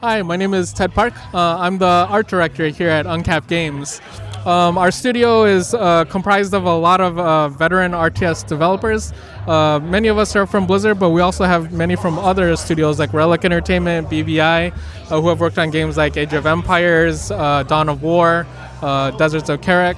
Hi, my name is Ted Park. I'm the art director here at Uncapped Games. Our studio is comprised of a lot of veteran RTS developers. Many of us are from Blizzard, but we also have many from other studios like Relic Entertainment, BVI, who have worked on games like Age of Empires, Dawn of War, Deserts of Karak.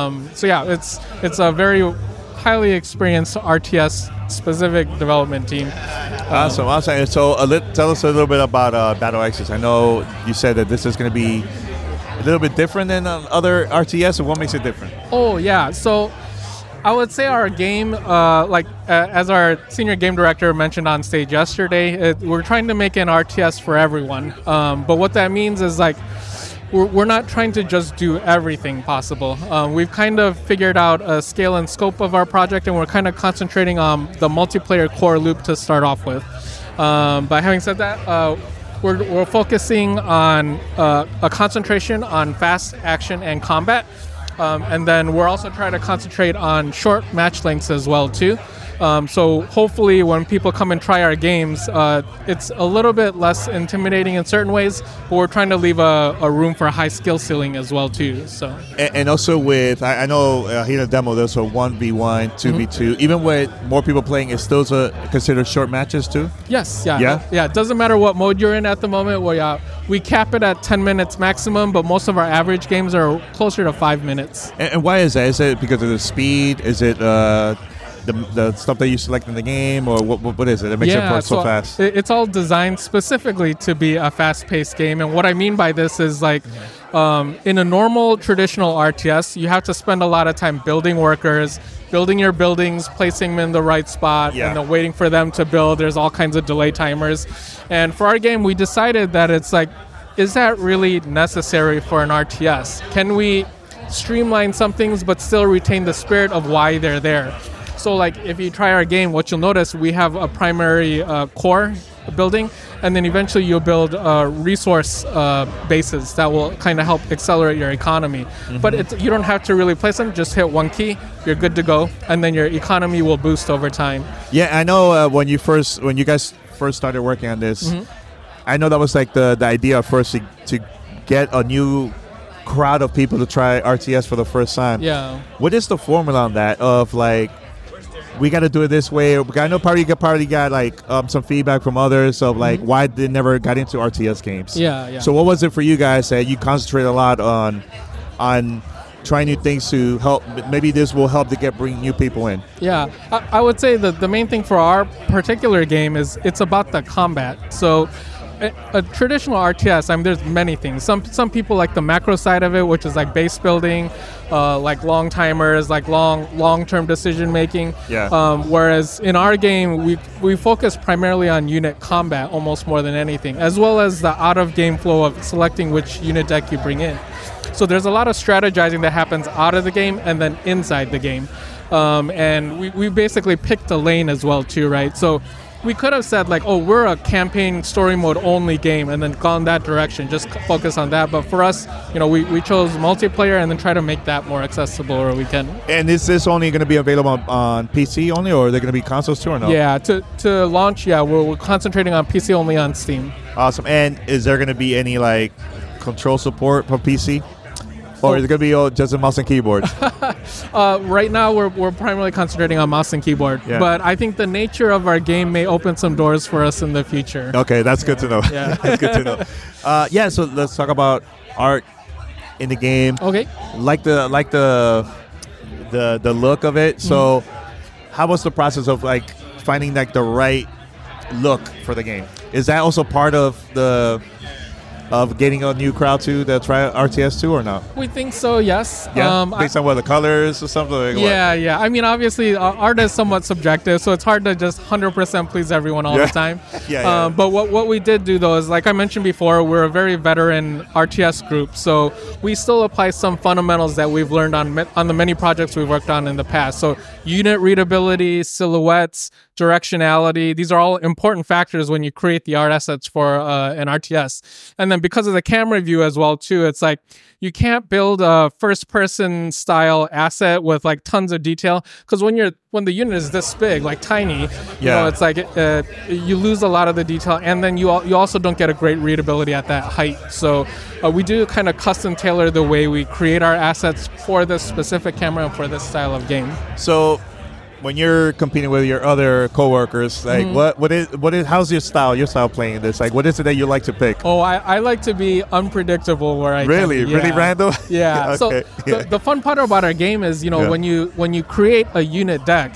It's a very highly experienced RTS-specific development team. Awesome. So tell us a little bit about Battle Exodus. I know you said that this is going to be a little bit different than other RTS, and what makes it different? Oh, yeah. So I would say our game, as our senior game director mentioned on stage yesterday, we're trying to make an RTS for everyone. But what that means is we're not trying to just do everything possible. We've kind of figured out a scale and scope of our project, and we're kind of concentrating on the multiplayer core loop to start off with. But having said that, we're focusing on a concentration on fast action and combat. And then we're also trying to concentrate on short match lengths as well, too. So hopefully when people come and try our games, it's a little bit less intimidating in certain ways, but we're trying to leave a room for a high skill ceiling as well, too. So and also with, I know here in the demo, there's a 1v1, 2v2. Even with more people playing, it's still considered short matches, too? Yes, yeah. It doesn't matter what mode you're in at the moment. We cap it at 10 minutes maximum, but most of our average games are closer to 5 minutes. And why is that? Is it because of the speed? Is it the stuff that you select in the game, or what is it that makes it so fast? It's all designed specifically to be a fast-paced game, and what I mean by this is in a normal traditional RTS, you have to spend a lot of time building workers, building your buildings, placing them in the right spot, and then waiting for them to build. There's all kinds of delay timers, and for our game, we decided that is that really necessary for an RTS? Can we streamline some things but still retain the spirit of why they're there? So if you try our game, what you'll notice, we have a primary core building, and then eventually you'll build resource bases that will kind of help accelerate your economy. But you don't have to really place them. Just hit one key, you're good to go, and then your economy will boost over time. Yeah, I know when you guys first started working on this, I know that was the idea first to get a new crowd of people to try RTS for the first time. Yeah. What is the formula on that of we got to do it this way? I know probably got some feedback from others of why they never got into RTS games. Yeah. So what was it for you guys that you concentrate a lot on trying new things to help? Maybe this will help to bring new people in. Yeah, I would say that the main thing for our particular game is it's about the combat. So a traditional RTS, there's many things. Some people like the macro side of it, which is base building, long timers, long-term decision making. Yeah. Whereas in our game, we focus primarily on unit combat almost more than anything, as well as the out-of-game flow of selecting which unit deck you bring in. So there's a lot of strategizing that happens out of the game and then inside the game. And we basically picked a lane as well too, right? So we could have said we're a campaign story mode only game and then gone that direction, just focus on that. But for us, we chose multiplayer and then try to make that more accessible where we can. And is this only going to be available on PC only, or are there going to be consoles too, or no? Yeah, to launch, we're concentrating on PC only on Steam. Awesome. And is there going to be any control support for PC? Or is it going to be just a mouse and keyboard? Right now, we're primarily concentrating on mouse and keyboard. Yeah. But I think the nature of our game may open some doors for us in the future. Okay, that's good to know. Yeah. That's good to know. So let's talk about art in the game. Okay. Like the look of it. So how was the process of finding the right look for the game? Is that also part of getting a new crowd to try RTS too, or not? We think so, yes. Yeah, based on the colors or something? Yeah. Obviously, art is somewhat subjective, so it's hard to just 100% please everyone all the time. Yeah. But what we did do, though, is like I mentioned before, we're a very veteran RTS group, so we still apply some fundamentals that we've learned on the many projects we've worked on in the past. So unit readability, silhouettes, directionality. These are all important factors when you create the art assets for an RTS. And then because of the camera view as well too, it's like you can't build a first person style asset with like tons of detail, because when the unit is this big, like tiny, you know, it's like you lose a lot of the detail, and then you also don't get a great readability at that height. So we do kind of custom tailor the way we create our assets for this specific camera and for this style of game. So when you're competing with your other coworkers, like what is how's your style playing this? Like, what is it that you like to pick? Oh, I like to be unpredictable where I really random. Yeah. Okay. So the fun part about our game is, you know, when you create a unit deck,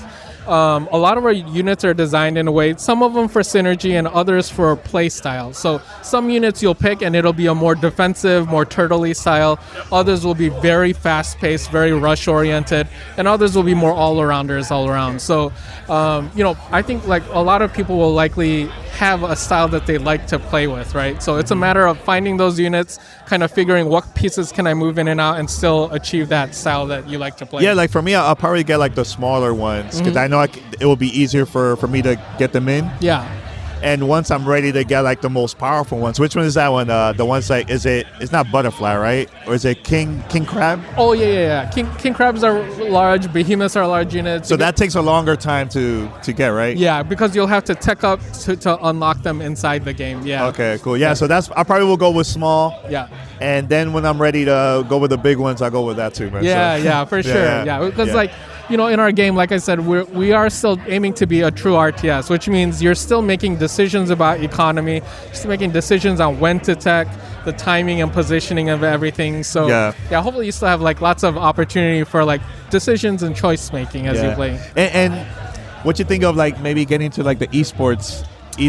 a lot of our units are designed in a way, some of them for synergy and others for play style. So some units you'll pick and it'll be a more defensive, more turtley style. Others will be very fast-paced, very rush-oriented, and others will be more all-arounders all around. So, you know, I think like a lot of people will likely have a style that they like to play with, right? So it's a matter of finding those units, kind of figuring what pieces can I move in and out and still achieve that style that you like to play. Yeah, like for me, I'll probably get like the smaller ones, because I know it will be easier for me to get them in. Yeah. And once I'm ready to get like the most powerful ones, which one is that one? The one's like, it's not butterfly, right? Or is it king crab? Oh yeah. King crabs are large, behemoths are large units. So that takes a longer time to get, right? Yeah, because you'll have to tech up to unlock them inside the game. Yeah. Okay, cool. Yeah, so I probably will go with small. Yeah. And then when I'm ready to go with the big ones, I'll go with that too, man. Yeah, for sure. Yeah, because like, you know, in our game, like I said, we are still aiming to be a true RTS, which means you're still making decisions about economy, still making decisions on when to tech, the timing and positioning of everything. So yeah, hopefully you still have like lots of opportunity for like decisions and choice making as you play. And what you think of like maybe getting to like the esports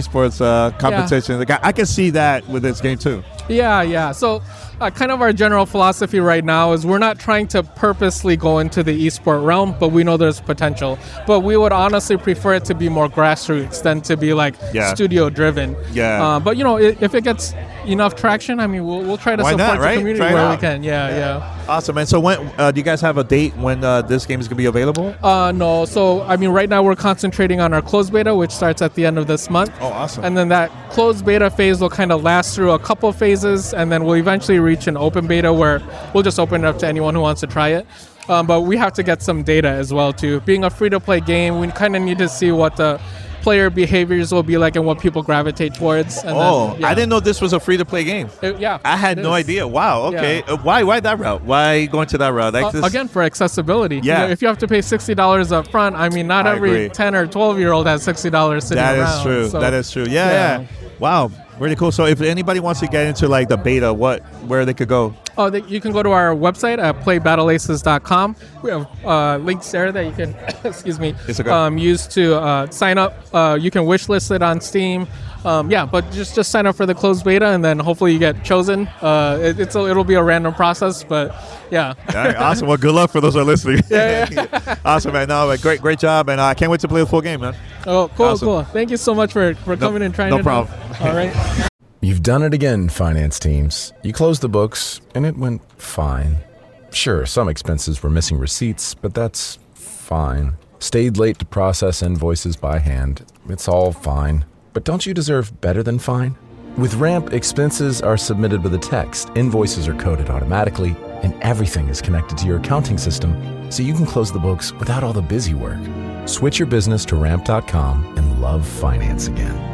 competition? Like I can see that with this game too. Yeah. So kind of our general philosophy right now is we're not trying to purposely go into the esport realm, but we know there's potential. But we would honestly prefer it to be more grassroots than to be like studio driven. Yeah. But you know, if it gets enough traction, I mean, we'll try to support the community where we can. Yeah. Awesome, man. So when do you guys have a date when this game is going to be available? No. So I mean, right now we're concentrating on our closed beta, which starts at the end of this month. Oh, awesome. And then that closed beta phase will kind of last through a couple phases, and then we'll eventually reach an open beta where we'll just open it up to anyone who wants to try it. But we have to get some data as well too. Being a free-to-play game, we kind of need to see what the player behaviors will be like and what people gravitate towards. And I didn't know this was a free-to-play game. I had no idea. Wow. Okay. Yeah. Why that route? Why going to that route? Like again, for accessibility. Yeah. You know, if you have to pay $60 up front, I mean, not every 10 or 12-year-old has $60 sitting around. That is true. Yeah. Wow. Really cool. So if anybody wants to get into like the beta, where they could go? Oh, you can go to our website at playbattleaces.com. We have links there that you can, use to sign up. You can wishlist it on Steam. But just sign up for the closed beta, and then hopefully you get chosen. It'll be a random process, but yeah. All right, awesome. Well, good luck for those who are listening. Yeah. Awesome, man. No, great job, and I can't wait to play the full game, man. Oh, cool. Thank you so much for coming and trying it. No problem. All right. You've done it again, finance teams. You closed the books, and it went fine. Sure, some expenses were missing receipts, but that's fine. Stayed late to process invoices by hand. It's all fine. But don't you deserve better than fine? With Ramp, expenses are submitted with a text, invoices are coded automatically, and everything is connected to your accounting system, so you can close the books without all the busy work. Switch your business to Ramp.com and love finance again.